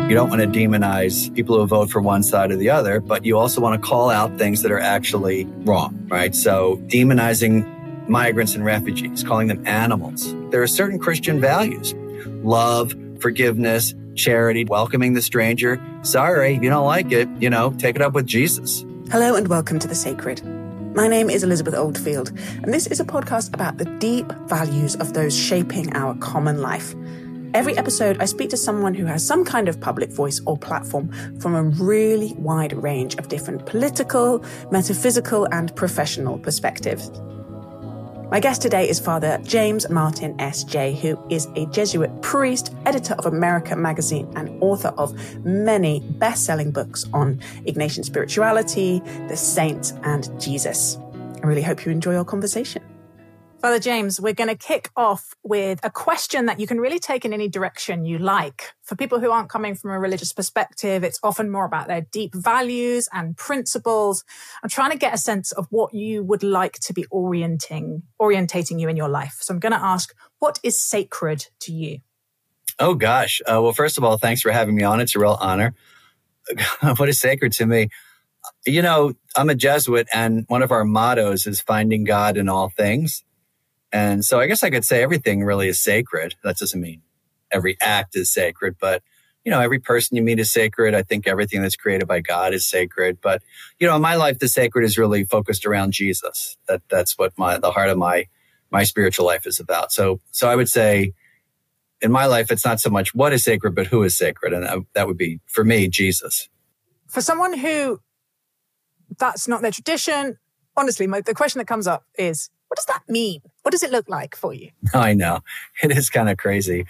You don't want to demonize people who vote for one side or the other, but you also want to call out things that are actually wrong, right? So demonizing migrants and refugees, calling them animals. There are certain Christian values: love, forgiveness, charity, welcoming the stranger. Sorry, if you don't like it, take it up with Jesus. Hello and welcome to The Sacred. My name is Elizabeth Oldfield, and this is a podcast about the deep values of those shaping our common life. Every episode, I speak to someone who has some kind of public voice or platform from a really wide range of different political, metaphysical, and professional perspectives. My guest today is Father James Martin S.J., who is a Jesuit priest, editor of America magazine, and author of many best-selling books on Ignatian spirituality, the saints, and Jesus. I really hope you enjoy our conversation. Father James, we're going to kick off with a question that you can really take in any direction you like. For people who aren't coming from a religious perspective, it's often more about their deep values and principles. I'm trying to get a sense of what you would like to be orientating you in your life. So I'm going to ask, what is sacred to you? Oh, gosh. Well, first of all, thanks for having me on. It's a real honor. What is sacred to me? I'm a Jesuit, and one of our mottos is finding God in all things. And so I guess I could say everything really is sacred. That doesn't mean every act is sacred, but, every person you meet is sacred. I think everything that's created by God is sacred. But, in my life, the sacred is really focused around Jesus. That's what the heart of my spiritual life is about. So I would say in my life, it's not so much what is sacred, but who is sacred. And that would be, for me, Jesus. For someone who that's not their tradition, honestly, the question that comes up is, what does that mean? What does it look like for you? I know. It is kind of crazy.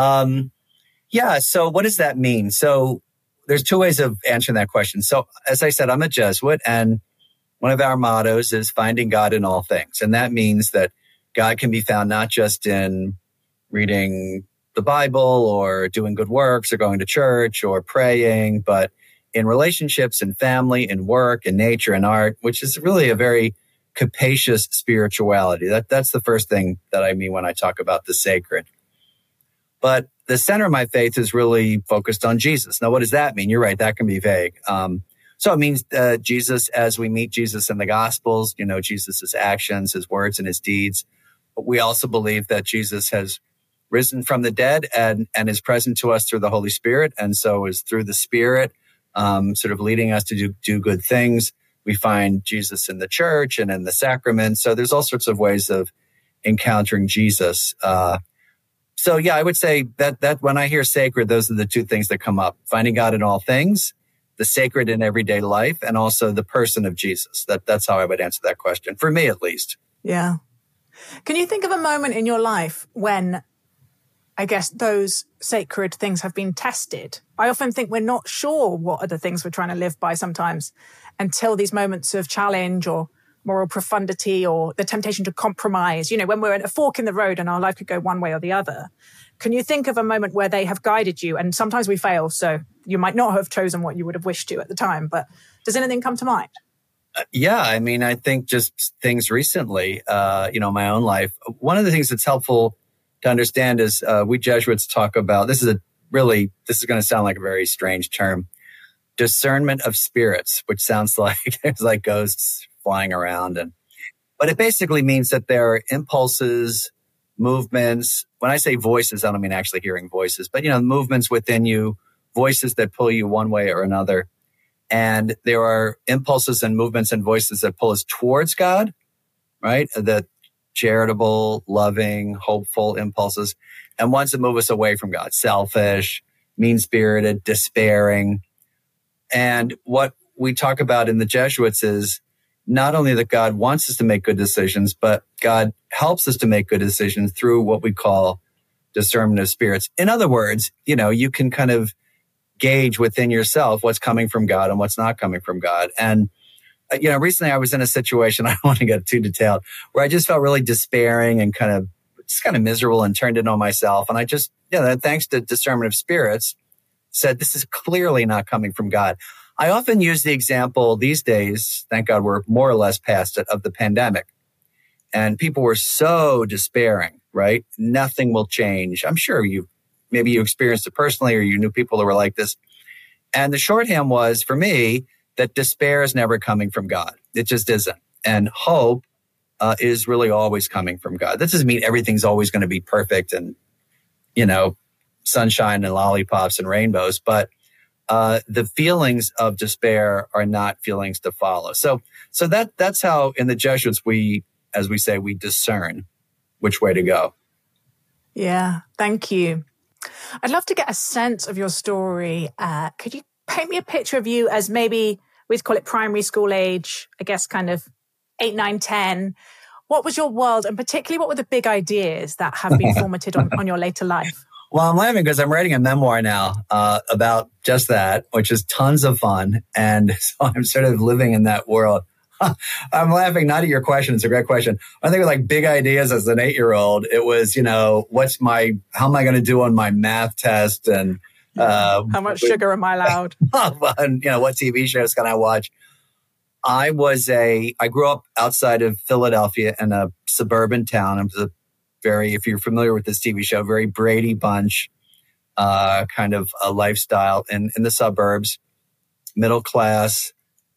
So what does that mean? So there's two ways of answering that question. So as I said, I'm a Jesuit, and one of our mottos is finding God in all things. And that means that God can be found not just in reading the Bible or doing good works or going to church or praying, but in relationships and family and work and nature and art, which is really a very capacious spirituality. That's the first thing that I mean when I talk about the sacred. But the center of my faith is really focused on Jesus. Now, what does that mean? You're right, that can be vague. So it means Jesus, as we meet Jesus in the Gospels, Jesus' actions, his words, and his deeds. But we also believe that Jesus has risen from the dead and is present to us through the Holy Spirit. And so is through the Spirit, sort of leading us to do good things. We find Jesus in the church and in the sacraments. So there's all sorts of ways of encountering Jesus. I would say that when I hear sacred, those are the two things that come up: finding God in all things, the sacred in everyday life, and also the person of Jesus. That's how I would answer that question, for me at least. Yeah. Can you think of a moment in your life when, I guess, those sacred things have been tested? I often think we're not sure what are the things we're trying to live by sometimes until these moments of challenge or moral profundity or the temptation to compromise, when we're at a fork in the road and our life could go one way or the other. Can you think of a moment where they have guided you? And sometimes we fail, so you might not have chosen what you would have wished to at the time, but does anything come to mind? I think just things recently, my own life. One of the things that's helpful to understand is we Jesuits talk about, this is going to sound like a very strange term, discernment of spirits, which sounds like there's like ghosts flying around. But it basically means that there are impulses, movements. When I say voices, I don't mean actually hearing voices, but, movements within you, voices that pull you one way or another. And there are impulses and movements and voices that pull us towards God, right? The charitable, loving, hopeful impulses, and ones that move us away from God, selfish, mean-spirited, despairing. And what we talk about in the Jesuits is not only that God wants us to make good decisions, but God helps us to make good decisions through what we call discernment of spirits. In other words, you can kind of gauge within yourself what's coming from God and what's not coming from God. And, recently I was in a situation, I don't want to get too detailed, where I just felt really despairing and kind of miserable and turned in on myself. And I just, thanks to discernment of spirits, said, this is clearly not coming from God. I often use the example these days, thank God we're more or less past it, of the pandemic. And people were so despairing, right? Nothing will change. I'm sure you've maybe you experienced it personally or you knew people who were like this. And the shorthand was, for me, that despair is never coming from God. It just isn't. And hope is really always coming from God. That doesn't mean everything's always going to be perfect and, sunshine and lollipops and rainbows, but the feelings of despair are not feelings to follow. So that's how in the Jesuits we discern which way to go. Yeah, thank you. I'd love to get a sense of your story. Could you paint me a picture of you as maybe, we'd call it primary school age, I guess kind of 8, 9, 10. What was your world? And particularly, what were the big ideas that have been formative on your later life? Well, I'm laughing because I'm writing a memoir now about just that, which is tons of fun. And so I'm sort of living in that world. I'm laughing not at your question. It's a great question. I think of like big ideas as an 8-year-old. It was, how am I going to do on my math test? And how much sugar am I allowed? And, what TV shows can I watch? I grew up outside of Philadelphia in a suburban town. It was if you're familiar with this TV show, very Brady Bunch kind of a lifestyle in the suburbs, middle class,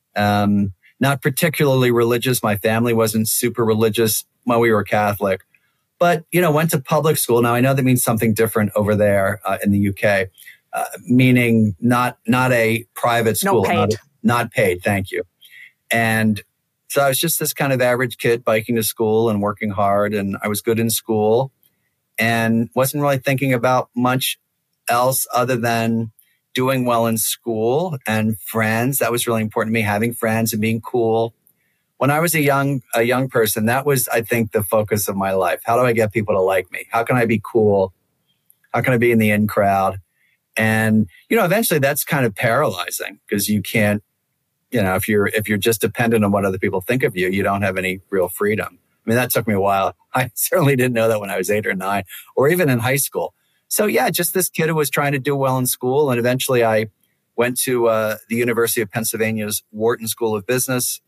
not particularly religious. My family wasn't super religious. Well, we were Catholic, but, went to public school. Now, I know that means something different over there in the UK, meaning not a private school. Not paid. Thank you. And so I was just this kind of average kid biking to school and working hard, and I was good in school and wasn't really thinking about much else other than doing well in school and friends. That was really important to me, having friends and being cool. When I was a young person, that was, I think, the focus of my life. How do I get people to like me? How can I be cool? How can I be in the in crowd? And, eventually that's kind of paralyzing because you can't, if you're just dependent on what other people think of you, you don't have any real freedom. I mean, that took me a while. I certainly didn't know that when I was 8 or 9 or even in high school. So yeah, just this kid who was trying to do well in school. And eventually I went to the University of Pennsylvania's Wharton School of Business,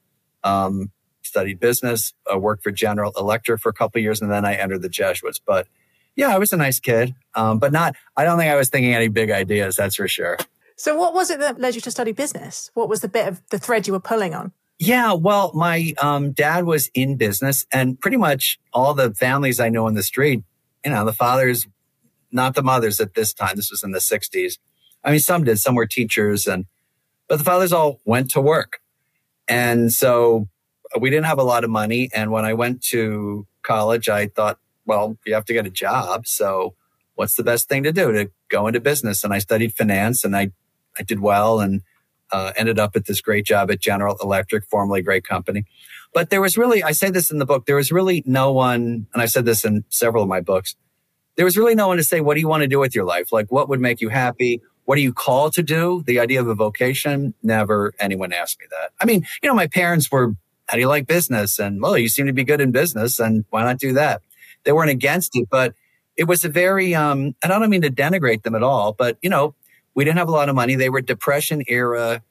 studied business, worked for General Electric for a couple of years, and then I entered the Jesuits. But yeah, I was a nice kid, but I don't think I was thinking any big ideas, that's for sure. So what was it that led you to study business? What was the bit of the thread you were pulling on? Yeah, well, my dad was in business, and pretty much all the families I know on the street, the fathers, not the mothers at this time, this was in the 60s. I mean, some did, some were teachers, but the fathers all went to work. And so we didn't have a lot of money. And when I went to college, I thought, well, you have to get a job. So what's the best thing to do? To go into business. And I studied finance, and I did well and ended up at this great job at General Electric, formerly a great company. But there was really, I say this in the book, there was really no one, and I said this in several of my books, there was really no one to say, what do you want to do with your life? Like, what would make you happy? What are you called to do? The idea of a vocation, never anyone asked me that. I mean, my parents were, how do you like business? And, well, you seem to be good in business, and why not do that? They weren't against it, but it was a very, and I don't mean to denigrate them at all, but, we didn't have a lot of money. They were Depression era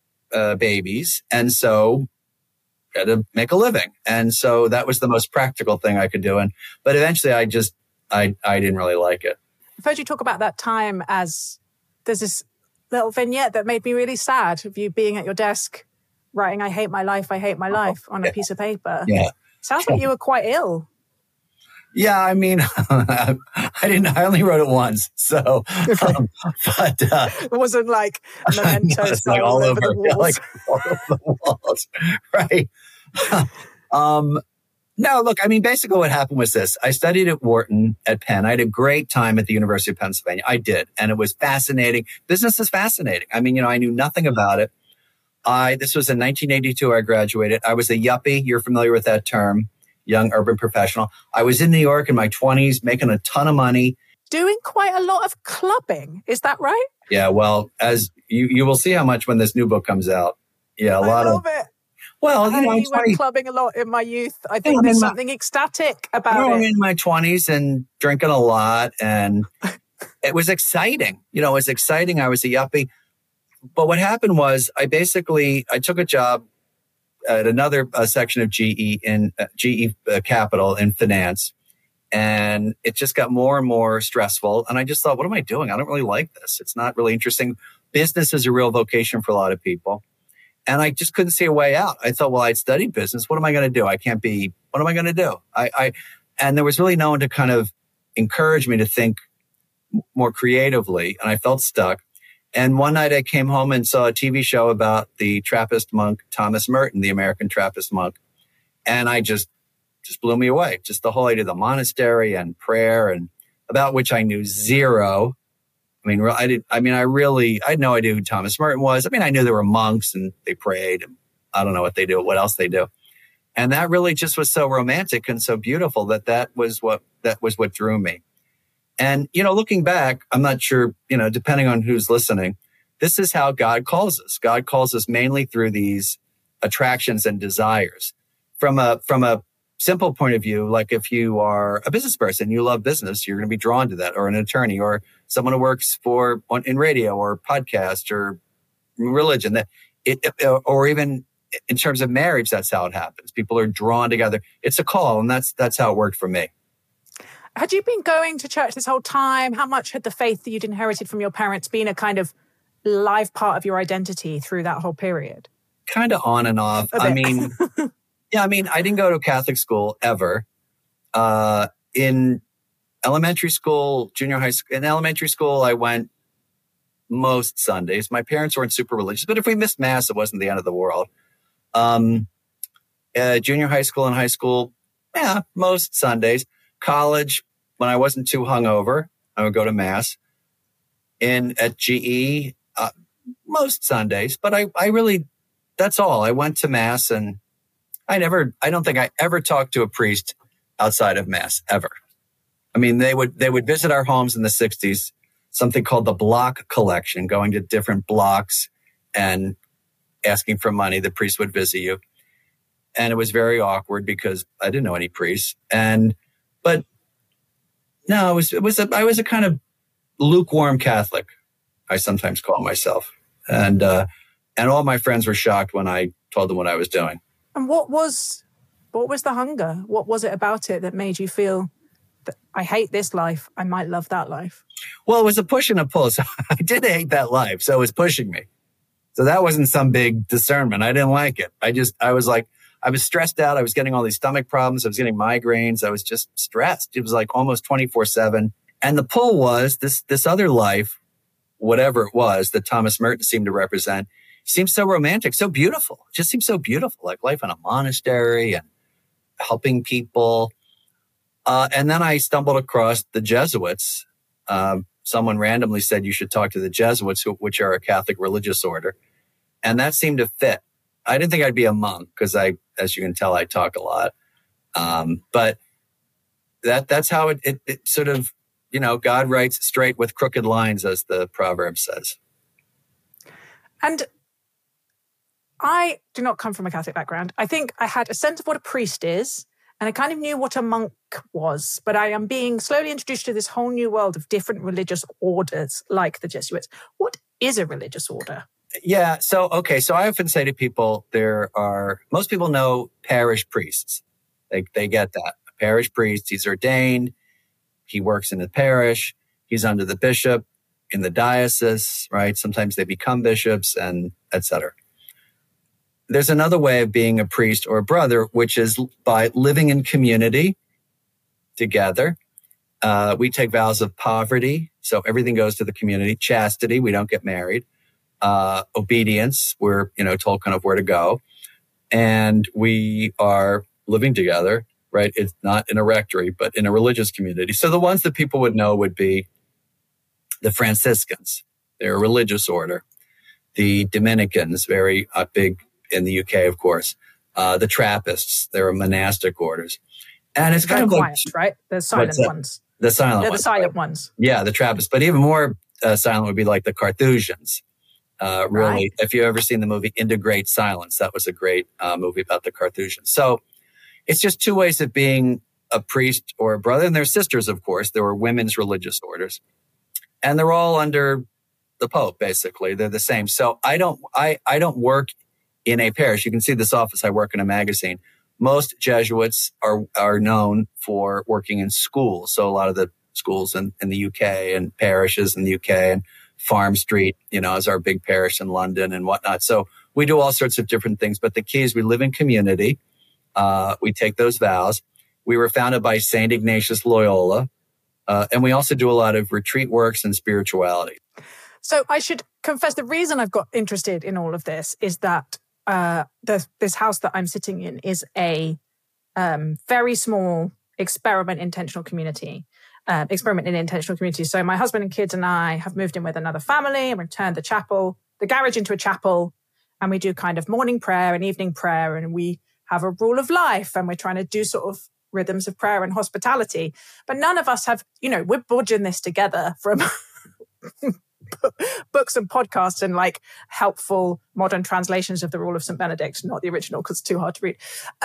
babies. And so had to make a living. And so that was the most practical thing I could do. But eventually I didn't really like it. I've heard you talk about that time as there's this little vignette that made me really sad of you being at your desk writing, I hate my life on a piece of paper. Yeah. Sounds like you were quite ill. Yeah, I mean, I only wrote it once. So, but it wasn't like mementos like all over the walls. Like all over the walls. Right. No, look, I mean, basically what happened was this. I studied at Wharton at Penn. I had a great time at the University of Pennsylvania. I did. And it was fascinating. Business is fascinating. I mean, I knew nothing about it. This was in 1982. I graduated. I was a yuppie. You're familiar with that term. Young urban professional. I was in New York in my 20s, making a ton of money. Doing quite a lot of clubbing. Is that right? Yeah, well, as you will see how much when this new book comes out. Yeah, a lot of it. Well, I went clubbing a lot in my youth. I think there's something ecstatic about it. I'm in my 20s and drinking a lot, and it was exciting. It was exciting. I was a yuppie. But what happened was I took a job at another section of GE in GE Capital in finance. And it just got more and more stressful. And I just thought, what am I doing? I don't really like this. It's not really interesting. Business is a real vocation for a lot of people. And I just couldn't see a way out. I thought, well, I'd studied business. What am I going to do? What am I going to do? And there was really no one to kind of encourage me to think more creatively. And I felt stuck. And one night I came home and saw a TV show about the Trappist monk, Thomas Merton, the American Trappist monk. And I just blew me away. Just the whole idea of the monastery and prayer, and about which I knew zero. I had no idea who Thomas Merton was. I mean, I knew there were monks and they prayed. And I don't know what else they do. And that really just was so romantic and so beautiful that was what drew me. And, looking back, I'm not sure, depending on who's listening, this is how God calls us. God calls us mainly through these attractions and desires. From a simple point of view, like if you are a business person, you love business, you're going to be drawn to that, or an attorney, or someone who works in radio or podcast or religion, or even in terms of marriage, that's how it happens. People are drawn together. It's a call, and that's how it worked for me. Had you been going to church this whole time? How much had the faith that you'd inherited from your parents been a kind of live part of your identity through that whole period? Kind of on and off. I mean, I didn't go to Catholic school ever. In elementary school, junior high school, in elementary school, I went most Sundays. My parents weren't super religious, but if we missed Mass, it wasn't the end of the world. Junior high school and high school, most Sundays. College, when I wasn't too hungover, I would go to Mass. At GE, most Sundays, but I really, that's all. I went to Mass, and I don't think I ever talked to a priest outside of Mass, ever. I mean, they would visit our homes in the 60s, something called the block collection, going to different blocks and asking for money. The priest would visit you. And it was very awkward because I didn't know any priests. But no, I was a kind of lukewarm Catholic, I sometimes call myself. And all my friends were shocked when I told them what I was doing. And what was the hunger? What was it about it that made you feel that I hate this life, I might love that life? Well, it was a push and a pull. So I did hate that life. So it was pushing me. So that wasn't some big discernment. I didn't like it. I was stressed out. I was getting all these stomach problems. I was getting migraines. I was just stressed. It was like almost 24/7. And the pull was this other life, whatever it was that Thomas Merton seemed to represent, seemed so romantic, so beautiful. It just seemed so beautiful, like life in a monastery and helping people. And then I stumbled across the Jesuits. Someone randomly said you should talk to the Jesuits, which are a Catholic religious order. And that seemed to fit. I didn't think I'd be a monk because as you can tell, I talk a lot. But that's how it sort of, God writes straight with crooked lines, as the proverb says. And I do not come from a Catholic background. I think I had a sense of what a priest is, and I kind of knew what a monk was, but I am being slowly introduced to this whole new world of different religious orders, like the Jesuits. What is a religious order? Yeah. So I often say to people, most people know parish priests. They get that. A parish priest, he's ordained. He works in the parish. He's under the bishop in the diocese, right? Sometimes they become bishops, and et cetera. There's another way of being a priest or a brother, which is by living in community together. We take vows of poverty. So everything goes to the community. Chastity, we don't get married. Obedience, we're, told kind of where to go. And we are living together, right? It's not in a rectory, but in a religious community. So the ones that people would know would be the Franciscans. They're a religious order. The Dominicans, very big in the UK, of course. The Trappists, they're monastic orders. And it's kind of quiet, like, right? The silent ones. The silent They're ones. the silent ones. Yeah, the Trappists. But even more silent would be like the Carthusians. Really, right. If you've ever seen the movie Into Great Silence, that was a great movie about the Carthusians. So it's just two ways of being a priest or a brother. And they're sisters, of course. There were women's religious orders. And they're all under the Pope, basically. They're the same. So I don't work in a parish. You can see this office. I work in a magazine. most Jesuits are known for working in schools. So a lot of the schools in the UK and parishes in the UK, and Farm Street, is our big parish in London and whatnot. So we do all sorts of different things. But the key is we live in community. We take those vows. We were founded by St. Ignatius Loyola. And we also do a lot of retreat works and spirituality. So I should confess, the reason I've got interested in all of this is that this house that I'm sitting in is a very small experiment in intentional community. So my husband and kids and I have moved in with another family, and we've turned the garage into a chapel, and we do kind of morning prayer and evening prayer, and we have a rule of life, and we're trying to do sort of rhythms of prayer and hospitality. But none of us have, we're bodging this together from books and podcasts and like helpful modern translations of the Rule of St. Benedict, not the original because it's too hard to read.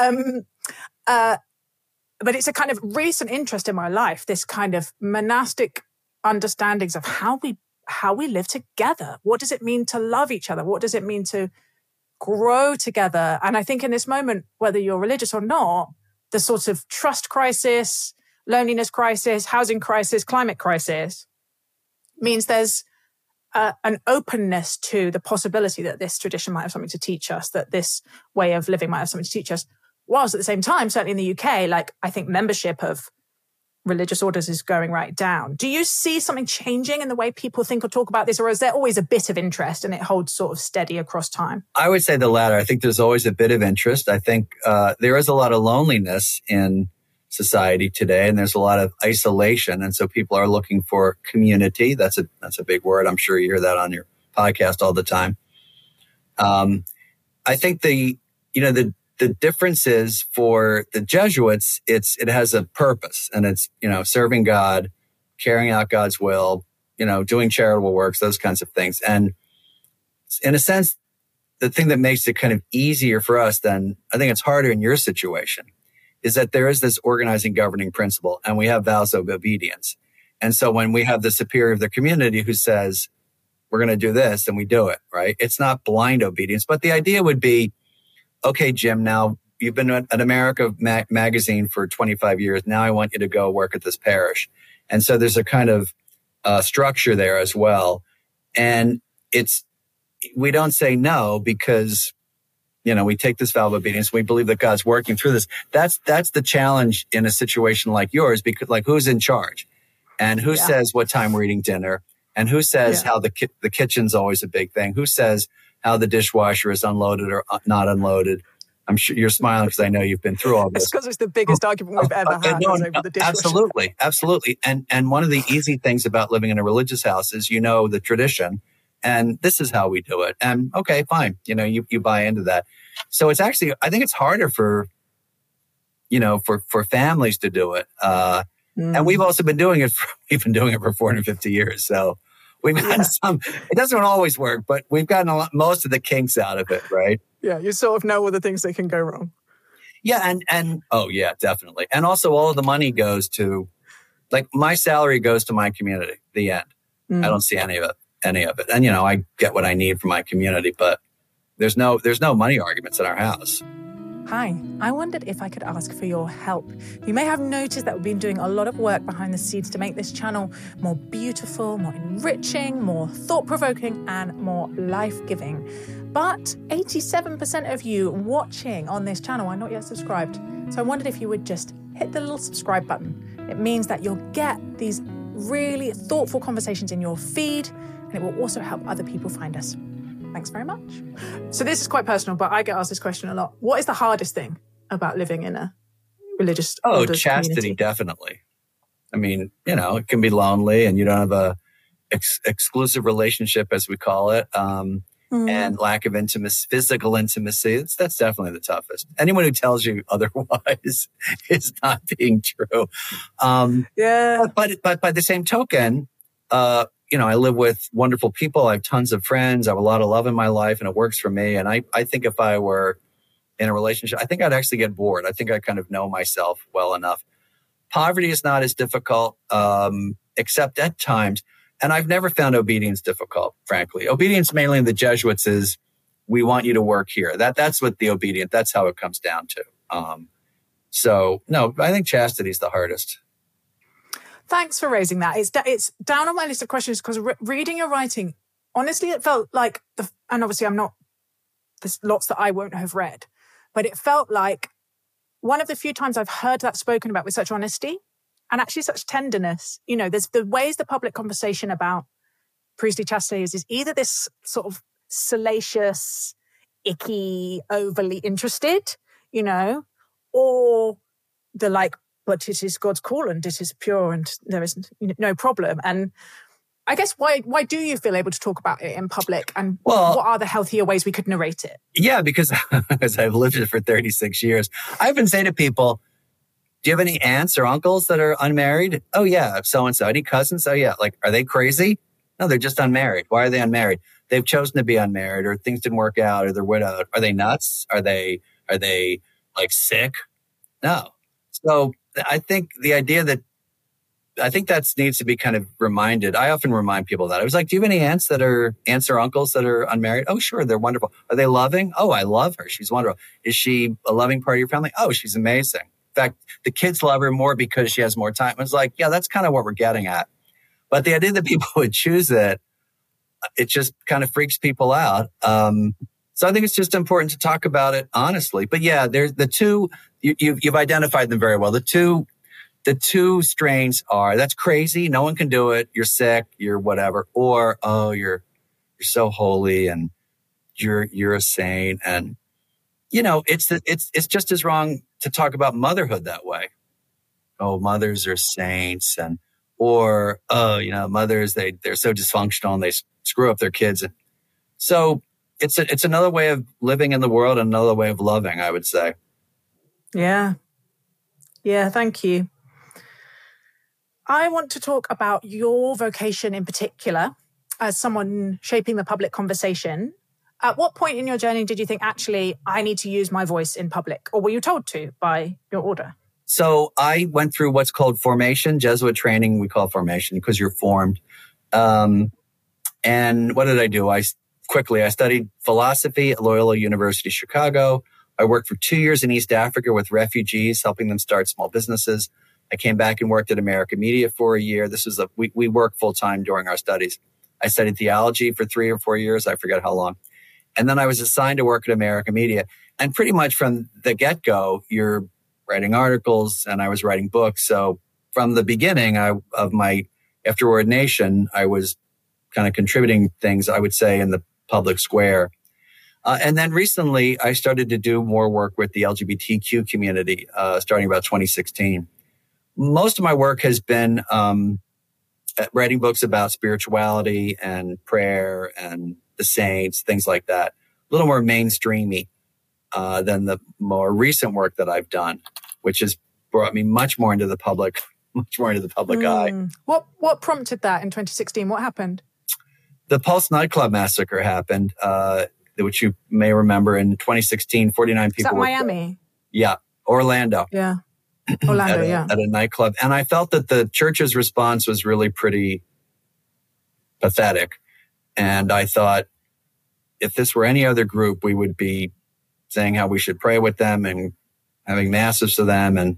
But it's a kind of recent interest in my life, this kind of monastic understandings of how we live together. What does it mean to love each other? What does it mean to grow together? And I think in this moment, whether you're religious or not, the sort of trust crisis, loneliness crisis, housing crisis, climate crisis means there's an openness to the possibility that this tradition might have something to teach us, that this way of living might have something to teach us. Whilst at the same time, certainly in the UK, like I think membership of religious orders is going right down. Do you see something changing in the way people think or talk about this, or is there always a bit of interest and it holds sort of steady across time? I would say the latter. I think there's always a bit of interest. I think there is a lot of loneliness in society today, and there's a lot of isolation. And so people are looking for community. That's a big word. I'm sure you hear that on your podcast all the time. I think the difference is for the Jesuits, it has a purpose, and it's, serving God, carrying out God's will, doing charitable works, those kinds of things. And in a sense, the thing that makes it kind of easier for us than I think it's harder in your situation is that there is this organizing governing principle, and we have vows of obedience. And so when we have the superior of the community who says, we're going to do this, and we do it, right? It's not blind obedience, but the idea would be, okay, Jim, now you've been at America magazine for 25 years. Now I want you to go work at this parish. And so there's a kind of structure there as well. And we don't say no because, we take this vow of obedience. We believe that God's working through this. That's the challenge in a situation like yours, because like who's in charge and who says what time we're eating dinner, and who says how the kitchen's always a big thing. Who says how the dishwasher is unloaded or not unloaded. I'm sure you're smiling because I know you've been through all this. It's because it's the biggest argument we've ever had over the dishwasher. Absolutely. And one of the easy things about living in a religious house is the tradition, and this is how we do it. And okay, fine. You buy into that. So it's actually, I think it's harder for families to do it. And we've also been doing it for 450 years. So we've got some, it doesn't always work, but we've gotten most of the kinks out of it, right? Yeah, you sort of know all the things that can go wrong. Yeah, and oh yeah, definitely. And also all of the money goes to, like my salary goes to my community, the end. I don't see any of it. And, I get what I need from my community, but there's no money arguments in our house. Hi, I wondered if I could ask for your help. You may have noticed that we've been doing a lot of work behind the scenes to make this channel more beautiful, more enriching, more thought-provoking, and more life-giving. But 87% of you watching on this channel are not yet subscribed. So I wondered if you would just hit the little subscribe button. It means that you'll get these really thoughtful conversations in your feed, and it will also help other people find us. Thanks very much. So this is quite personal, but I get asked this question a lot. What is the hardest thing about living in a religious chastity, community? Definitely. I mean, it can be lonely and you don't have a exclusive relationship, as we call it, and lack of intimacy, physical intimacy. That's definitely the toughest. Anyone who tells you otherwise is not being true. But by the same token, I live with wonderful people. I have tons of friends. I have a lot of love in my life, and it works for me. And I think if I were in a relationship, I think I'd actually get bored. I think I kind of know myself well enough. Poverty is not as difficult, except at times. And I've never found obedience difficult, frankly. Obedience mainly in the Jesuits is, we want you to work here. That's what the obedience, that's how it comes down to. So no, I think chastity is the hardest. Thanks for raising that. It's down on my list of questions because reading your writing, honestly, it felt like, and obviously there's lots that I won't have read, but it felt like one of the few times I've heard that spoken about with such honesty and actually such tenderness. You know, there's the ways the public conversation about priestly chastity is either this sort of salacious, icky, overly interested, you know, or the like, but it is God's call and it is pure and there is no problem. And I guess why do you feel able to talk about it in public, and what are the healthier ways we could narrate it? Yeah, because as I've lived it for 36 years, I've been saying to people, do you have any aunts or uncles that are unmarried? Oh yeah, so-and-so. Any cousins? Oh yeah. Like, are they crazy? No, they're just unmarried. Why are they unmarried? They've chosen to be unmarried, or things didn't work out, or they're widowed. Are they nuts? Are they like sick? No. So I think the idea that needs to be kind of reminded. I often remind people that. I was like, do you have any aunts or uncles that are unmarried? Oh, sure. They're wonderful. Are they loving? Oh, I love her. She's wonderful. Is she a loving part of your family? Oh, she's amazing. In fact, the kids love her more because she has more time. It's like, yeah, that's kind of what we're getting at. But the idea that people would choose it just kind of freaks people out. So I think it's just important to talk about it honestly. But yeah, there's the two, you've identified them very well. The two strains are, that's crazy, no one can do it, you're sick, you're whatever, or, oh, you're so holy and you're a saint. And, you know, it's just as wrong to talk about motherhood that way. Oh, mothers are saints, or, oh, you know, mothers, they're so dysfunctional and they screw up their kids. And so it's another way of living in the world, and another way of loving, I would say. Yeah. Yeah, thank you. I want to talk about your vocation in particular as someone shaping the public conversation. At what point in your journey did you think, actually, I need to use my voice in public? Or were you told to by your order? So I went through what's called formation, Jesuit training. We call it formation because you're formed. And what did I do? I studied philosophy at Loyola University, Chicago. I worked for 2 years in East Africa with refugees, helping them start small businesses. I came back and worked at America Media for a year. We worked full time during our studies. I studied theology for 3 or 4 years. I forget how long. And then I was assigned to work at America Media. And pretty much from the get-go, you're writing articles and I was writing books. So from the beginning after ordination, I was kind of contributing things, I would say, in the public square. And then recently, I started to do more work with the LGBTQ community, starting about 2016. Most of my work has been writing books about spirituality and prayer and the saints, things like that. A little more mainstreamy than the more recent work that I've done, which has brought me much more into the public eye. What prompted that in 2016? What happened? The Pulse nightclub massacre happened, which you may remember in 2016. 49 people. Is that Miami? Yeah, Orlando. Yeah. Orlando, at a nightclub. And I felt that the church's response was really pretty pathetic. And I thought, if this were any other group, we would be saying how we should pray with them and having masses for them. And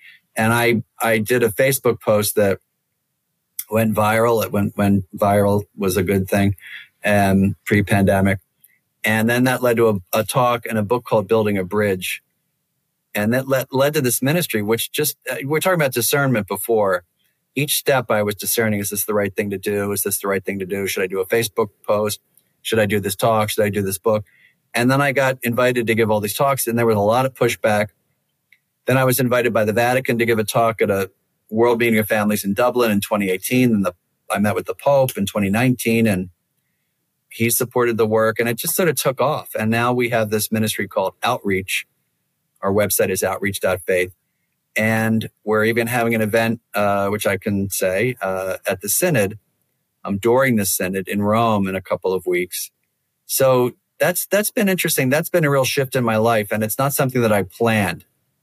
I did a Facebook post that went viral. It went viral was a good thing, pre-pandemic. And then that led to a talk and a book called Building a Bridge. And that led to this ministry, which we're talking about discernment before. Each step I was discerning, is this the right thing to do? Is this the right thing to do? Should I do a Facebook post? Should I do this talk? Should I do this book? And then I got invited to give all these talks, and there was a lot of pushback. Then I was invited by the Vatican to give a talk at a World Meeting of Families in Dublin in 2018. And I met with the Pope in 2019, and he supported the work, and it just sort of took off. And now we have this ministry called Outreach. Our website is outreach.faith. And we're even having an event, which I can say, at the Synod, during the Synod in Rome in a couple of weeks. So that's been interesting. That's been a real shift in my life. And it's not something that I planned.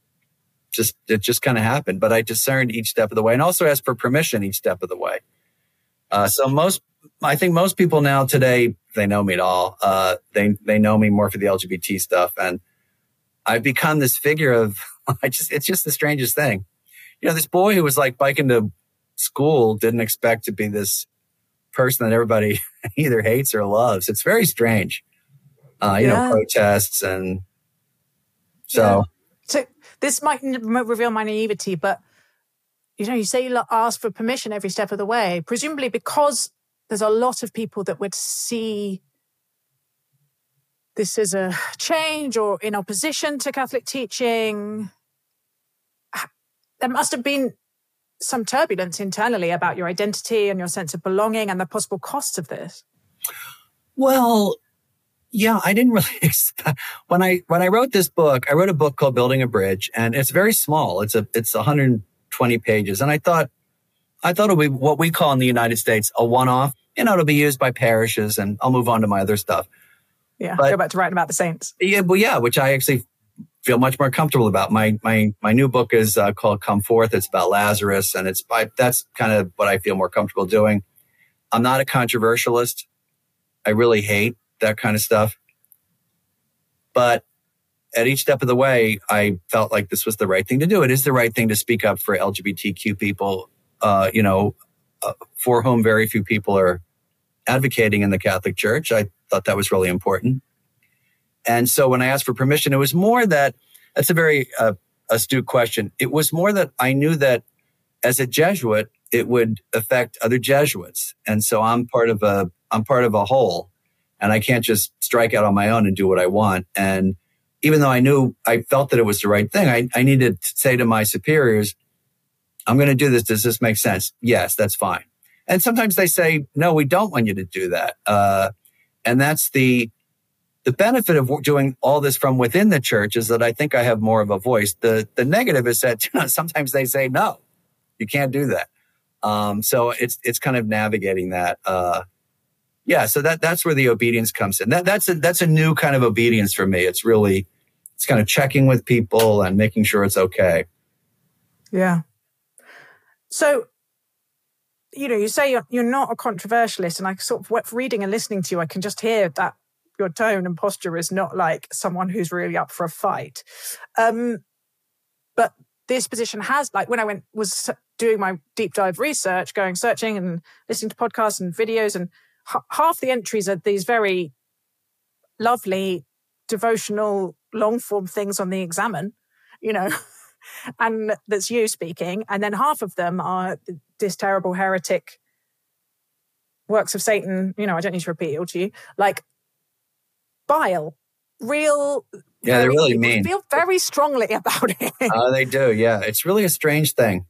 It just kind of happened. But I discerned each step of the way, and also asked for permission each step of the way. I think most people now today, they know me at all. They know me more for the LGBT stuff. And I've become this figure of, it's just the strangest thing. This boy who was like biking to school didn't expect to be this person that everybody either hates or loves. It's very strange. Protests and so. Yeah. So this might reveal my naivety, but you say you ask for permission every step of the way, presumably because there's a lot of people that would see this as a change or in opposition to Catholic teaching. There must have been some turbulence internally about your identity and your sense of belonging and the possible costs of this. Well, yeah, I didn't really expect, when I wrote this book, I wrote a book called Building a Bridge, and it's very small. It's 120 pages. And I thought it would be what we call in the United States a one-off. It'll be used by parishes, and I'll move on to my other stuff. Yeah, go back to writing about the saints. Yeah, which I actually feel much more comfortable about. My new book is called Come Forth. It's about Lazarus, and that's kind of what I feel more comfortable doing. I'm not a controversialist. I really hate that kind of stuff. But at each step of the way, I felt like this was the right thing to do. It is the right thing to speak up for LGBTQ people, for whom very few people are advocating in the Catholic Church. I thought that was really important. And so when I asked for permission, it was more that's a very astute question. It was more that I knew that as a Jesuit, it would affect other Jesuits. And so I'm part of a whole, and I can't just strike out on my own and do what I want. And even though I felt that it was the right thing, I needed to say to my superiors, I'm going to do this. Does this make sense? Yes, that's fine. And sometimes they say, no, we don't want you to do that. And that's the benefit of doing all this from within the church, is that I think I have more of a voice. The negative is that sometimes they say, no, you can't do that. So it's kind of navigating that. So that's where the obedience comes in. That's a new kind of obedience for me. It's kind of checking with people and making sure it's okay. Yeah. So, you say you're not a controversialist, and I sort of, reading and listening to you, I can just hear that your tone and posture is not like someone who's really up for a fight. But this position has, like, when I was doing my deep dive research, searching and listening to podcasts and videos, and half the entries are these very lovely, devotional, long form things on the Examen, and that's you speaking. And then half of them are this terrible heretic works of Satan. I don't need to repeat it all to you. Like, bile, real. Yeah, they're really mean. Feel very strongly about it. They do. Yeah. It's really a strange thing.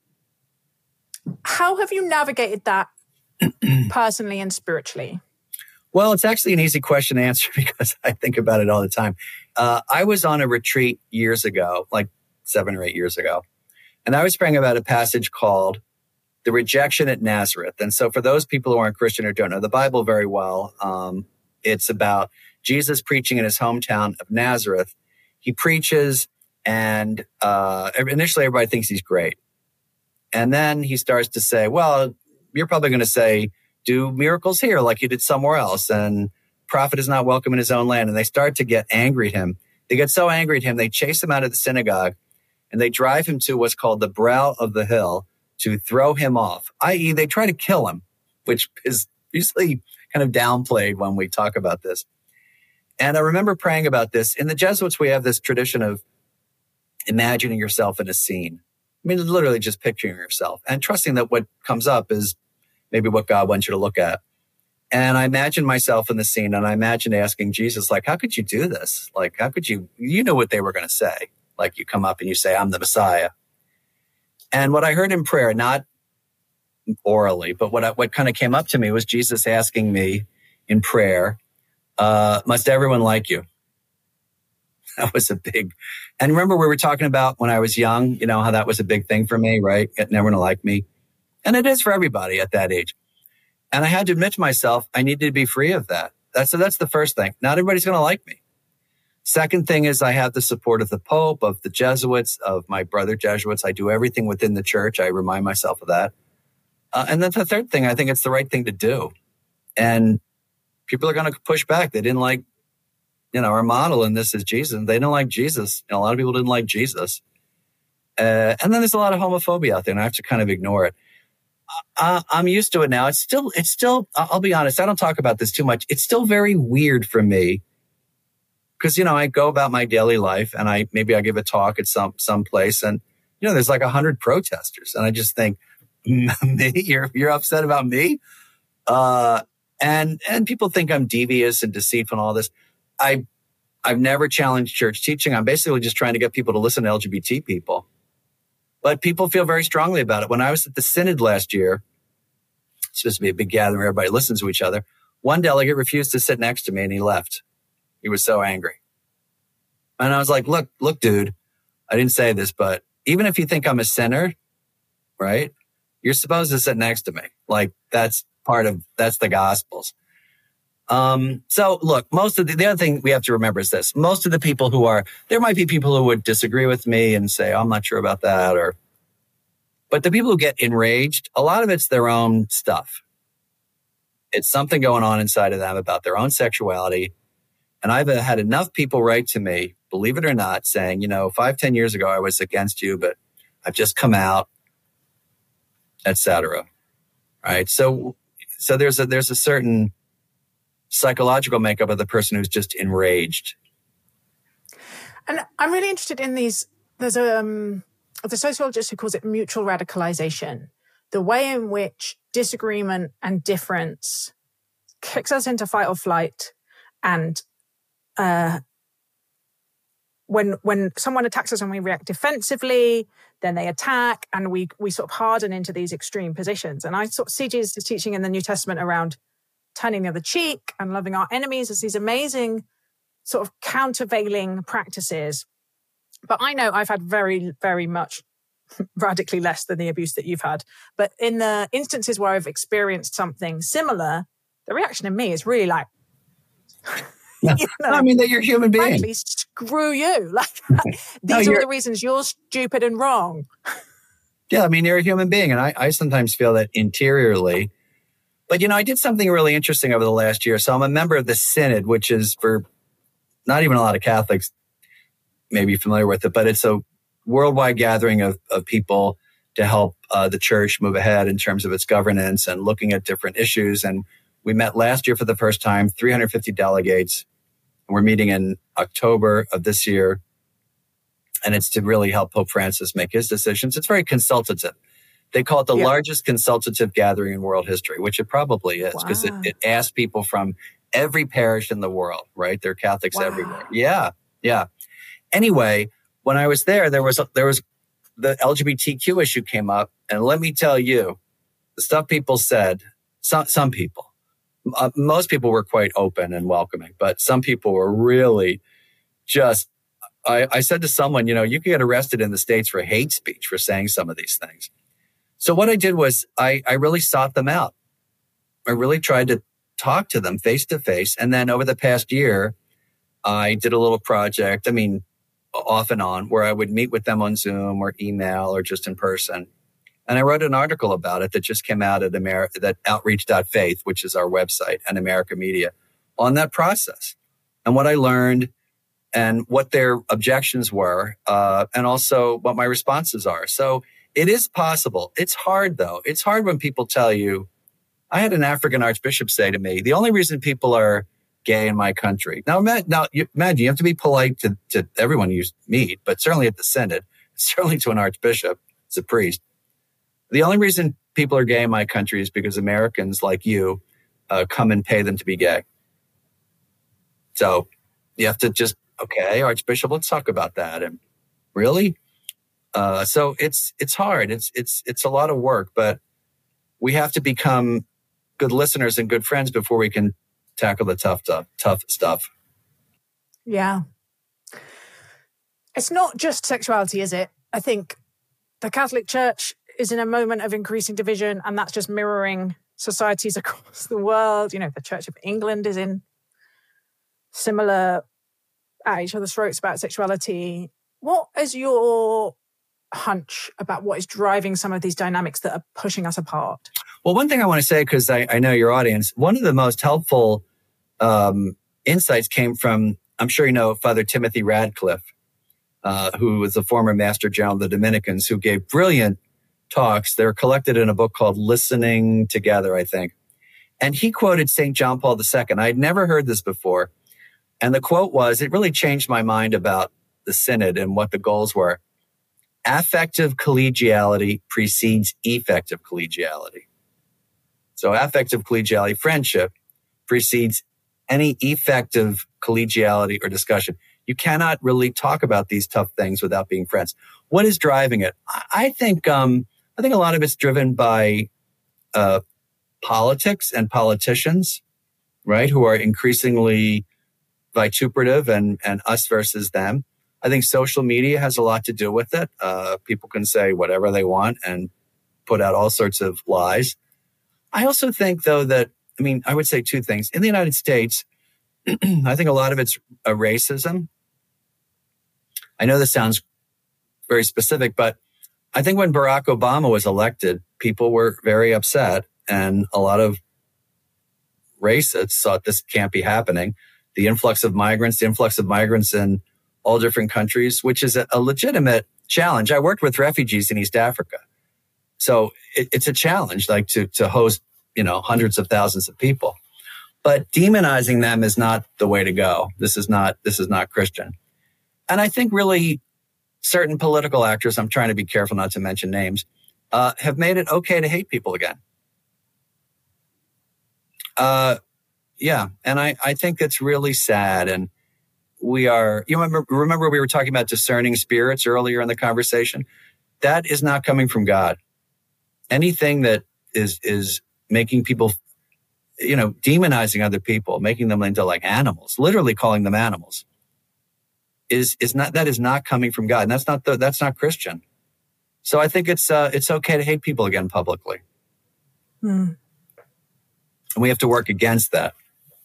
How have you navigated that personally and spiritually? Well, it's actually an easy question to answer because I think about it all the time. I was on a retreat years ago, like 7 or 8 years ago, and I was praying about a passage called The Rejection at Nazareth. And so for those people who aren't Christian or don't know the Bible very well, it's about Jesus preaching in his hometown of Nazareth. He preaches, and initially everybody thinks he's great. And then he starts to say, well, you're probably going to say, do miracles here like you did somewhere else. And prophet is not welcome in his own land. And they start to get angry at him. They get so angry at him, they chase him out of the synagogue, and they drive him to what's called the brow of the hill to throw him off, i.e. they try to kill him, which is usually kind of downplayed when we talk about this. And I remember praying about this. In the Jesuits, we have this tradition of imagining yourself in a scene. I mean, literally just picturing yourself and trusting that what comes up is maybe what God wants you to look at. And I imagined myself in the scene, and I imagined asking Jesus, like, how could you do this? Like, how could you know what they were going to say? Like, you come up and you say, I'm the Messiah. And what I heard in prayer, not orally, but what kind of came up to me was Jesus asking me in prayer, must everyone like you? That was a big, and remember we were talking about when I was young, how that was a big thing for me, right? Getting everyone to like me. And it is for everybody at that age. And I had to admit to myself, I needed to be free of that. That's the first thing. Not everybody's going to like me. Second thing is I have the support of the Pope, of the Jesuits, of my brother Jesuits. I do everything within the church. I remind myself of that. And then the third thing, I think it's the right thing to do. And people are going to push back. They didn't like our model in this is Jesus. And they don't like Jesus. A lot of people didn't like Jesus. And then there's a lot of homophobia out there, and I have to kind of ignore it. I'm used to it now. It's still, I'll be honest, I don't talk about this too much. It's still very weird for me because, I go about my daily life and I give a talk at some place and, there's like 100 protesters. And I just think, me, you're upset about me? And people think I'm devious and deceitful and all this. I've never challenged church teaching. I'm basically just trying to get people to listen to LGBT people. But people feel very strongly about it. When I was at the Synod last year, it's supposed to be a big gathering where everybody listens to each other. One delegate refused to sit next to me and he left. He was so angry. And I was like, look, dude, I didn't say this, but even if you think I'm a sinner, right, you're supposed to sit next to me. Like that's the Gospels. So look, most of the other thing we have to remember is this. Most of the people there might be people who would disagree with me and say, oh, I'm not sure about that. But the people who get enraged, a lot of it's their own stuff. It's something going on inside of them about their own sexuality. And I've had enough people write to me, believe it or not, saying, 5-10 years ago, I was against you, but I've just come out, etc. Right. So there's a certain psychological makeup of the person who's just enraged. And I'm really interested in these. There's the sociologist who calls it mutual radicalization, the way in which disagreement and difference kicks us into fight or flight. And when someone attacks us and we react defensively, then they attack and we sort of harden into these extreme positions. And I sort of see Jesus' teaching in the New Testament around turning the other cheek and loving our enemies as these amazing sort of countervailing practices. But I know I've had very, very much radically less than the abuse that you've had. But in the instances where I've experienced something similar, the reaction in me is really like, that you're a human being. Frankly, screw you. Like, these are the reasons you're stupid and wrong. Yeah, you're a human being. And I sometimes feel that interiorly. But, I did something really interesting over the last year. So I'm a member of the Synod, which is for not even a lot of Catholics may be familiar with it, but it's a worldwide gathering of people to help the church move ahead in terms of its governance and looking at different issues. And we met last year for the first time, 350 delegates. We're meeting in October of this year. And it's to really help Pope Francis make his decisions. It's very consultative. They call it the largest consultative gathering in world history, which it probably is, because it asks people from every parish in the world, right? There are Catholics everywhere. Yeah. Anyway, when I was there was the LGBTQ issue came up. And let me tell you, the stuff people said, some people, most people were quite open and welcoming, but some people were really just, I said to someone, you could get arrested in the States for hate speech for saying some of these things. So what I did was I really sought them out. I really tried to talk to them face to face. And then over the past year, I did a little project, off and on, where I would meet with them on Zoom or email or just in person. And I wrote an article about it that just came out at that outreach.faith, which is our website, and America Media, on that process and what I learned and what their objections were, and also what my responses are. So it is possible. It's hard, though. It's hard when people tell you. I had an African archbishop say to me, the only reason people are gay in my country. Now imagine you have to be polite to everyone you meet, but certainly at the Synod, certainly to an archbishop, as a priest. The only reason people are gay in my country is because Americans like you come and pay them to be gay. So you have to just, okay, Archbishop, let's talk about that. And really? So it's hard. It's a lot of work, but we have to become good listeners and good friends before we can tackle the tough stuff. Yeah. It's not just sexuality, is it? I think the Catholic Church is in a moment of increasing division, and that's just mirroring societies across the world. The Church of England is in similar at each other's throats about sexuality. What is your hunch about what is driving some of these dynamics that are pushing us apart? Well, one thing I want to say, because I know your audience, one of the most helpful insights came from I'm sure you know Father Timothy Radcliffe, who was the former Master General of the Dominicans, who gave brilliant talks. They're collected in a book called Listening Together, I think. And he quoted St. John Paul II. I had never heard this before. And the quote was, it really changed my mind about the synod and what the goals were. Affective collegiality precedes effective collegiality. So affective collegiality, friendship, precedes any effective collegiality or discussion. You cannot really talk about these tough things without being friends. What is driving it? I think a lot of it's driven by politics and politicians, right, who are increasingly vituperative and us versus them. I think social media has a lot to do with it. People can say whatever they want and put out all sorts of lies. I also think, though, that, I would say two things. In the United States, I think a lot of it's racism. I know this sounds very specific, but I think when Barack Obama was elected, people were very upset, and a lot of racists thought this can't be happening. The influx of migrants in all different countries, which is a legitimate challenge. I worked with refugees in East Africa. So it's a challenge, like to host, hundreds of thousands of people. But demonizing them is not the way to go. This is not Christian. And I think really certain political actors, I'm trying to be careful not to mention names, have made it okay to hate people again. Yeah. And I think it's really sad. And we are, remember we were talking about discerning spirits earlier in the conversation? That is not coming from God. Anything that is making people, demonizing other people, making them into like animals, literally calling them animals, is not coming from God. And that's not Christian. So I think it's okay to hate people again publicly. And we have to work against that.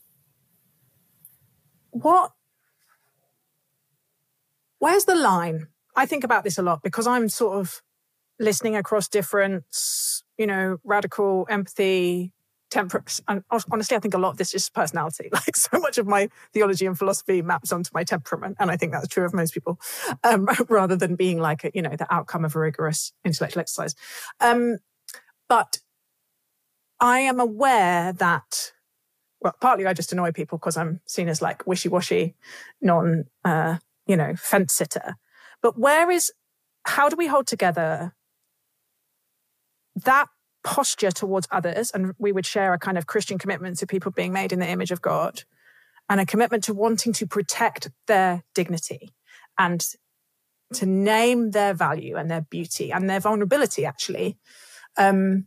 Where's the line? I think about this a lot because I'm sort of listening across different, radical empathy, temperance. And honestly, I think a lot of this is personality. Like so much of my theology and philosophy maps onto my temperament. And I think that's true of most people, rather than being like, the outcome of a rigorous intellectual exercise. But I am aware that, partly I just annoy people because I'm seen as like wishy-washy, fence sitter. But how do we hold together that posture towards others? And we would share a kind of Christian commitment to people being made in the image of God and a commitment to wanting to protect their dignity and to name their value and their beauty and their vulnerability, actually. And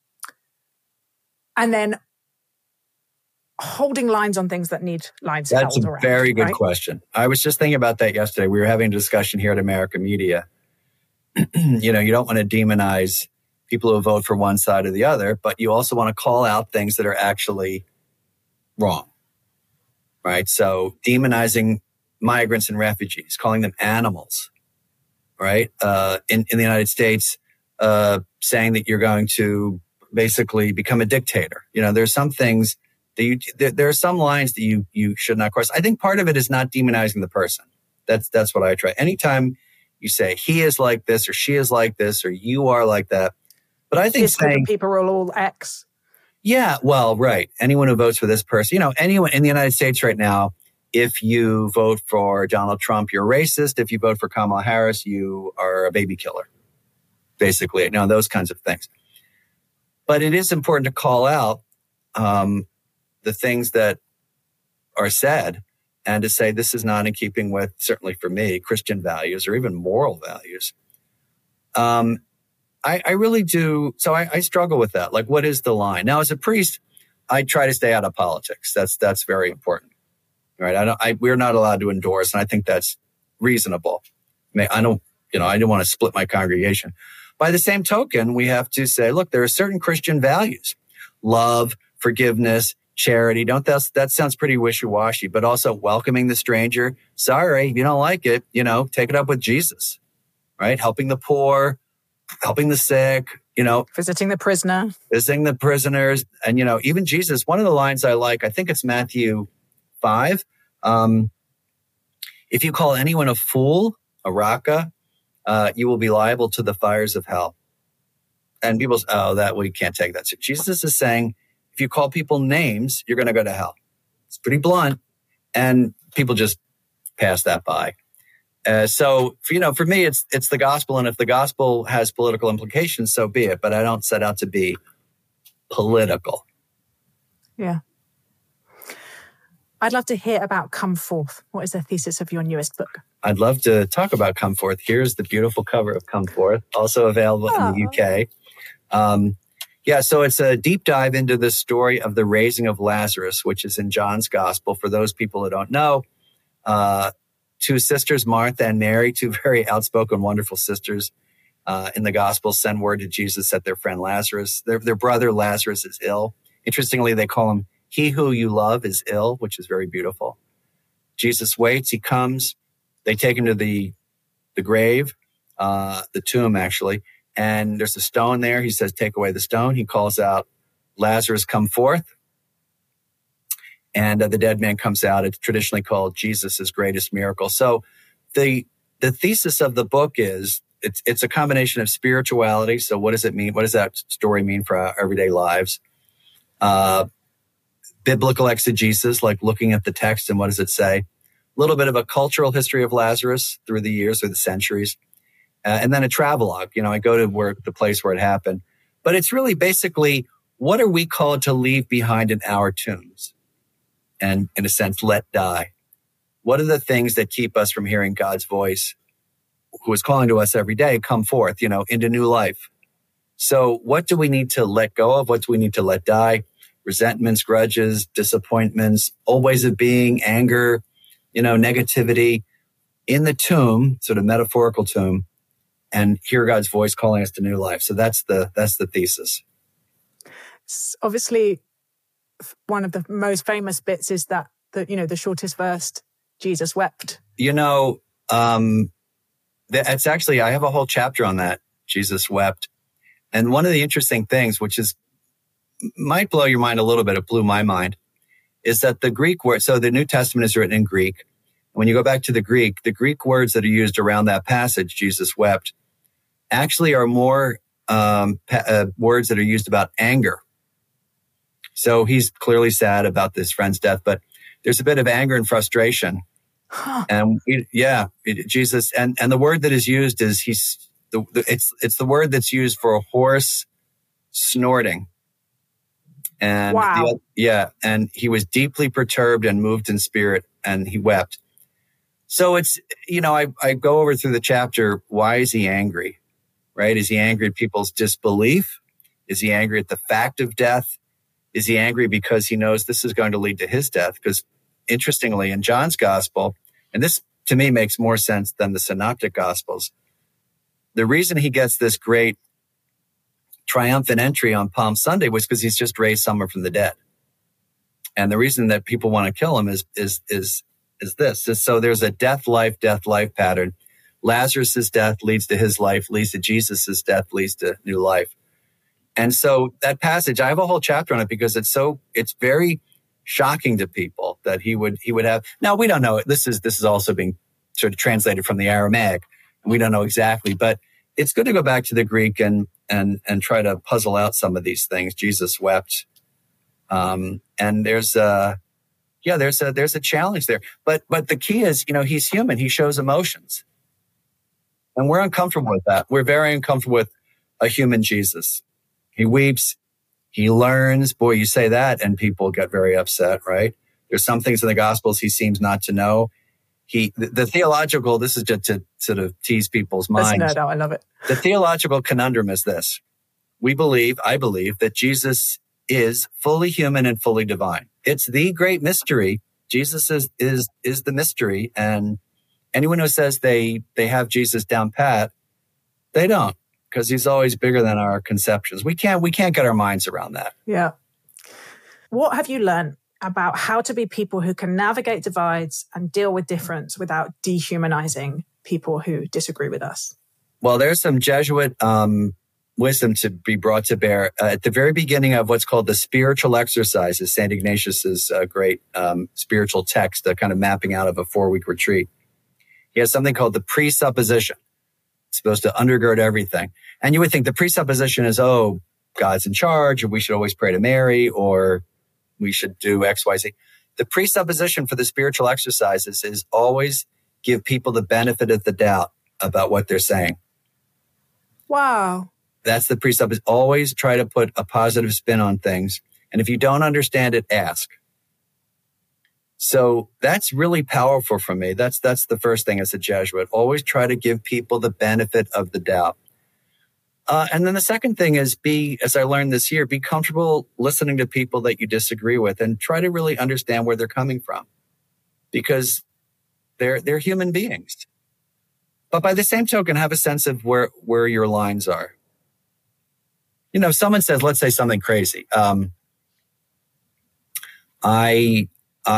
then holding lines on things that need lines held around. That's a very good question. I was just thinking about that yesterday. We were having a discussion here at America Media. You don't want to demonize people who vote for one side or the other, but you also want to call out things that are actually wrong, right? So demonizing migrants and refugees, calling them animals, right? In the United States, saying that you're going to basically become a dictator. There's some things that there are some lines that you should not cross. I think part of it is not demonizing the person. That's what I try. Anytime you say he is like this or she is like this or you are like that. But I think this group of people are all X. Yeah, well, right. Anyone who votes for this person, anyone in the United States right now, if you vote for Donald Trump, you're racist. If you vote for Kamala Harris, you are a baby killer. Basically, those kinds of things. But it is important to call out the things that are said and to say this is not in keeping with, certainly for me, Christian values or even moral values. I really do. So I struggle with that. Like, what is the line? Now, as a priest, I try to stay out of politics. That's very important, right? We're not allowed to endorse, and I think that's reasonable. I don't want to split my congregation. By the same token, we have to say, look, there are certain Christian values: love, forgiveness, charity. That sounds pretty wishy-washy, but also welcoming the stranger. Sorry, if you don't like it, take it up with Jesus, right? Helping the poor, helping the sick, visiting the prisoners. And, even Jesus, one of the lines I like, I think it's Matthew 5. If you call anyone a fool, a raka, you will be liable to the fires of hell. And people say, oh, that we can't take that. So Jesus is saying, if you call people names, you're going to go to hell. It's pretty blunt. And people just pass that by. So, for me, it's the gospel. And if the gospel has political implications, so be it. But I don't set out to be political. Yeah. I'd love to hear about Come Forth. What is the thesis of your newest book? I'd love to talk about Come Forth. Here's the beautiful cover of Come Forth, also available in the UK. So it's a deep dive into the story of the raising of Lazarus, which is in John's gospel. For those people who don't know, two sisters, Martha and Mary, two very outspoken, wonderful sisters in the gospel, send word to Jesus that their friend Lazarus, their brother Lazarus is ill. Interestingly, they call him he who you love is ill, which is very beautiful. Jesus waits, he comes, they take him to the grave, the tomb actually, and there's a stone there. He says, take away the stone. He calls out, Lazarus, come forth. And the dead man comes out. It's traditionally called Jesus' greatest miracle. So the thesis of the book is, it's a combination of spirituality. So what does it mean? What does that story mean for our everyday lives? Biblical exegesis, like looking at the text and what does it say? A little bit of a cultural history of Lazarus through the years or the centuries. And then a travelogue. I go to the place where it happened. But it's really basically, what are we called to leave behind in our tombs? And in a sense, let die. What are the things that keep us from hearing God's voice, who is calling to us every day, come forth, into new life? So what do we need to let go of? What do we need to let die? Resentments, grudges, disappointments, old ways of being, anger, negativity in the tomb, sort of metaphorical tomb, and hear God's voice calling us to new life. So that's the thesis. Obviously, one of the most famous bits is that the shortest verse, Jesus wept. It's actually, I have a whole chapter on that, Jesus wept. And one of the interesting things, which might blow your mind a little bit, it blew my mind, is that the Greek word, so the New Testament is written in Greek. When you go back to the Greek words that are used around that passage, Jesus wept, actually are more words that are used about anger. So he's clearly sad about this friend's death, but there's a bit of anger and frustration. And Jesus, and the word that is used is it's the word that's used for a horse snorting. And wow. And he was deeply perturbed and moved in spirit, and he wept. So it's, I go over through the chapter, why is he angry, right? Is he angry at people's disbelief? Is he angry at the fact of death? Is he angry because he knows this is going to lead to his death? Because interestingly, in John's gospel, and this to me makes more sense than the synoptic gospels, the reason he gets this great triumphant entry on Palm Sunday was because he's just raised someone from the dead. And the reason that people want to kill him is this. So there's a death, life pattern. Lazarus's death leads to his life, leads to Jesus's death, leads to new life. And so that passage, I have a whole chapter on it because it's very shocking to people that he would have. Now we don't know. This is also being sort of translated from the Aramaic. And we don't know exactly, but it's good to go back to the Greek and try to puzzle out some of these things. Jesus wept. And there's a challenge there. But the key is, he's human. He shows emotions. And we're uncomfortable with that. We're very uncomfortable with a human Jesus. He weeps. He learns. Boy, you say that and people get very upset, right? There's some things in the Gospels he seems not to know. The theological, this is just to sort of tease people's minds. No, I love it. The theological conundrum is this. I believe that Jesus is fully human and fully divine. It's the great mystery. Jesus is the mystery. And anyone who says they have Jesus down pat, they don't, because he's always bigger than our conceptions. We can't get our minds around that. Yeah. What have you learned about how to be people who can navigate divides and deal with difference without dehumanizing people who disagree with us? Well, there's some Jesuit wisdom to be brought to bear at the very beginning of what's called the spiritual exercises, St. Ignatius's great spiritual text, kind of mapping out of a 4-week retreat. He has something called the presupposition. It's supposed to undergird everything. And you would think the presupposition is, oh, God's in charge, or we should always pray to Mary, or we should do X, Y, Z. The presupposition for the spiritual exercises is always give people the benefit of the doubt about what they're saying. Wow. That's the presupposition. Always try to put a positive spin on things. And if you don't understand it, ask. So that's really powerful for me. That's the first thing as a Jesuit. Always try to give people the benefit of the doubt. And then the second thing is as I learned this year, be comfortable listening to people that you disagree with and try to really understand where they're coming from, because they're human beings. But by the same token, have a sense of where your lines are. You know, if someone says, let's say something crazy. I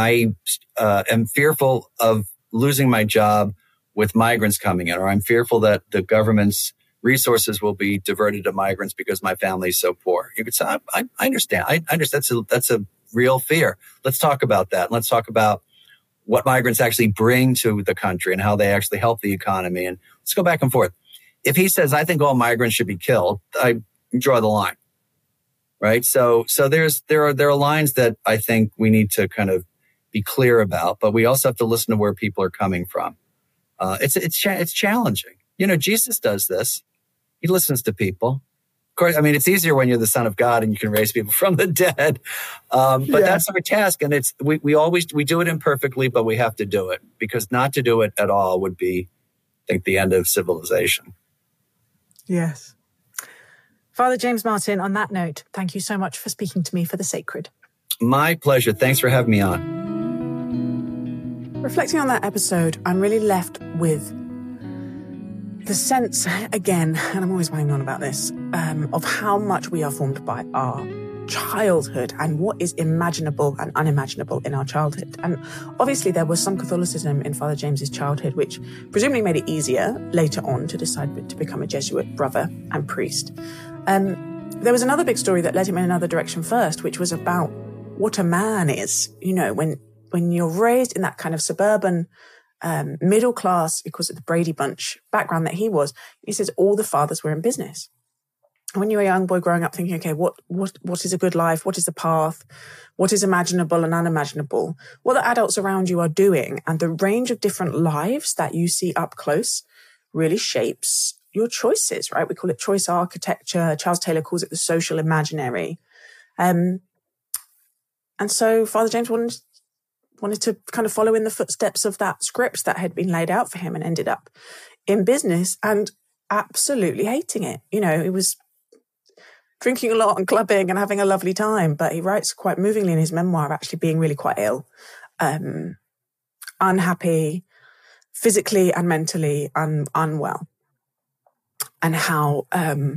am fearful of losing my job with migrants coming in, or I'm fearful that the government's resources will be diverted to migrants because my family is so poor. You could say, I understand. I understand. That's a real fear. Let's talk about that. Let's talk about what migrants actually bring to the country and how they actually help the economy. And let's go back and forth. If he says, I think all migrants should be killed, I draw the line, right? So there are lines that I think we need to kind of be clear about, but we also have to listen to where people are coming from. It's challenging. You know, Jesus does this. He listens to people. Of course, I mean, it's easier when you're the Son of God and you can raise people from the dead. But that's our task. And we do it imperfectly, but we have to do it, because not to do it at all would be, I think, the end of civilization. Yes. Father James Martin, on that note, thank you so much for speaking to me for The Sacred. My pleasure. Thanks for having me on. Reflecting on that episode, I'm really left with the sense, again, and I'm always banging on about this, of how much we are formed by our childhood and what is imaginable and unimaginable in our childhood. And obviously there was some Catholicism in Father James's childhood, which presumably made it easier later on to decide to become a Jesuit brother and priest. There was another big story that led him in another direction first, which was about what a man is. You know, when you're raised in that kind of suburban, middle class, because of the Brady Bunch background that he was, he says all the fathers were in business. And when you're a young boy growing up thinking, okay, what is a good life? What is the path? What is imaginable and unimaginable? What the adults around you are doing, and the range of different lives that you see up close really shapes your choices, right? We call it choice architecture. Charles Taylor calls it the social imaginary. And so Father James wanted to kind of follow in the footsteps of that script that had been laid out for him, and ended up in business and absolutely hating it. You know, he was drinking a lot and clubbing and having a lovely time, but he writes quite movingly in his memoir of actually being really quite ill, unhappy, physically and mentally unwell. And how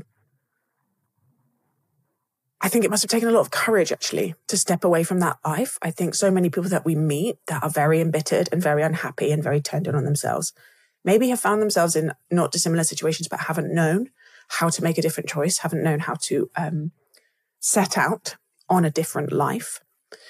I think it must have taken a lot of courage, actually, to step away from that life. I think so many people that we meet that are very embittered and very unhappy and very turned in on themselves maybe have found themselves in not dissimilar situations, but haven't known how to make a different choice, haven't known how to set out on a different life.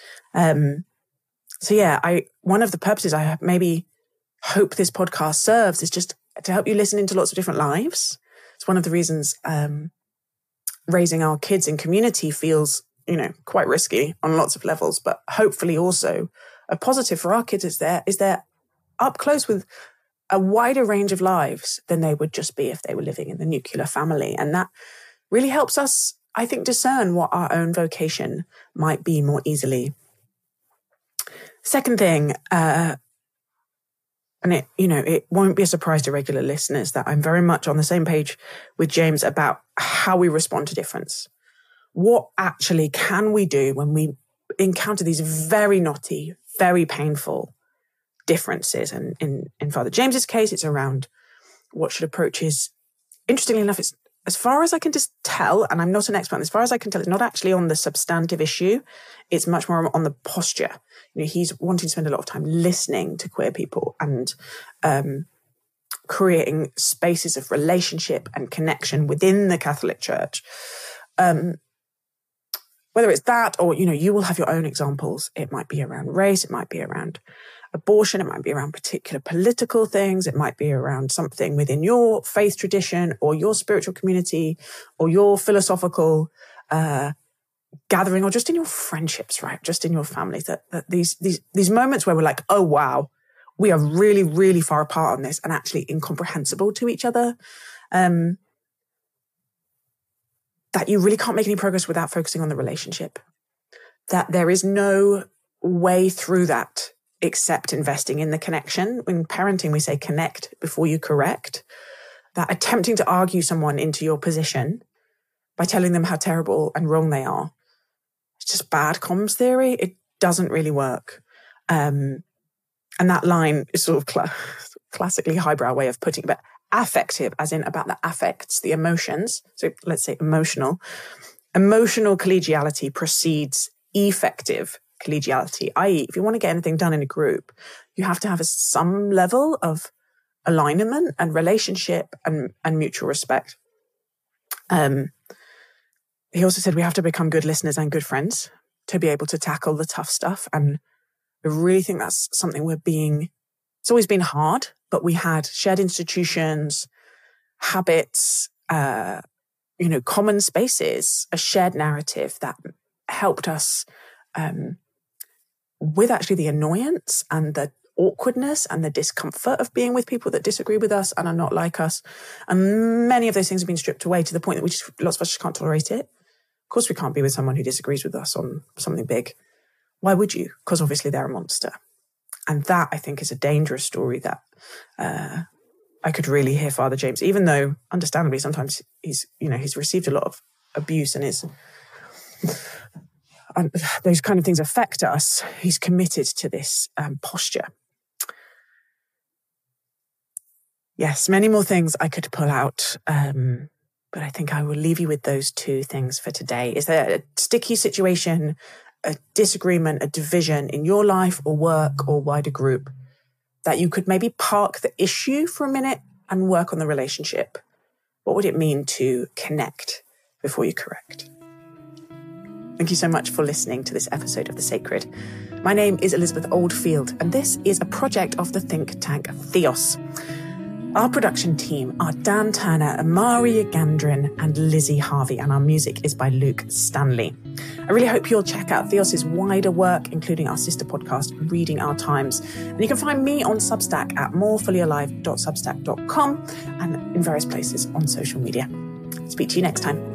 So yeah, one of the purposes I maybe hope this podcast serves is just to help you listen into lots of different lives. It's one of the reasons raising our kids in community feels, you know, quite risky on lots of levels, but hopefully also a positive for our kids is they're up close with a wider range of lives than they would just be if they were living in the nuclear family. And that really helps us, I think, discern what our own vocation might be more easily. Second thing, and it won't be a surprise to regular listeners that I'm very much on the same page with James about how we respond to difference. What actually can we do when we encounter these very knotty, very painful differences? And in Father James's case, it's around what should approach is, interestingly enough, it's as far as I can just tell, and I'm not an expert, as far as I can tell, it's not actually on the substantive issue. It's much more on the posture. You know, he's wanting to spend a lot of time listening to queer people and creating spaces of relationship and connection within the Catholic Church. When whether it's that or, you will have your own examples. It might be around race. It might be around abortion. It might be around particular political things. It might be around something within your faith tradition or your spiritual community or your philosophical gathering, or just in your friendships, right? Just in your families, that these moments where we're like, oh, wow, we are really, really far apart on this and actually incomprehensible to each other. That you really can't make any progress without focusing on the relationship. That there is no way through that except investing in the connection. In parenting, we say connect before you correct. That attempting to argue someone into your position by telling them how terrible and wrong they are, it's just bad comms theory. It doesn't really work. And that line is sort of classically highbrow way of putting it, but affective, as in about the affects, the emotions. So let's say emotional. Emotional collegiality precedes effective collegiality, i.e. if you want to get anything done in a group, you have to have some level of alignment and relationship and mutual respect. He also said we have to become good listeners and good friends to be able to tackle the tough stuff. And I really think that's something it's always been hard, but we had shared institutions, habits, common spaces, a shared narrative that helped us with actually the annoyance and the awkwardness and the discomfort of being with people that disagree with us and are not like us. And many of those things have been stripped away to the point that lots of us just can't tolerate it. Of course, we can't be with someone who disagrees with us on something big. Why would you? Because obviously they're a monster. And that, I think, is a dangerous story that I could really hear Father James, even though, understandably, sometimes he's received a lot of abuse and those kind of things affect us. He's committed to this posture. Yes, many more things I could pull out, but I think I will leave you with those two things for today. Is there a sticky situation, a disagreement, a division in your life or work or wider group that you could maybe park the issue for a minute and work on the relationship? What would it mean to connect before you correct? Thank you so much for listening to this episode of The Sacred. My name is Elizabeth Oldfield, and this is a project of the think tank Theos. Our production team are Dan Turner, Amari Gandrin, and Lizzie Harvey, and our music is by Luke Stanley. I really hope you'll check out Theos's wider work, including our sister podcast, Reading Our Times. And you can find me on Substack at morefullyalive.substack.com and in various places on social media. Speak to you next time.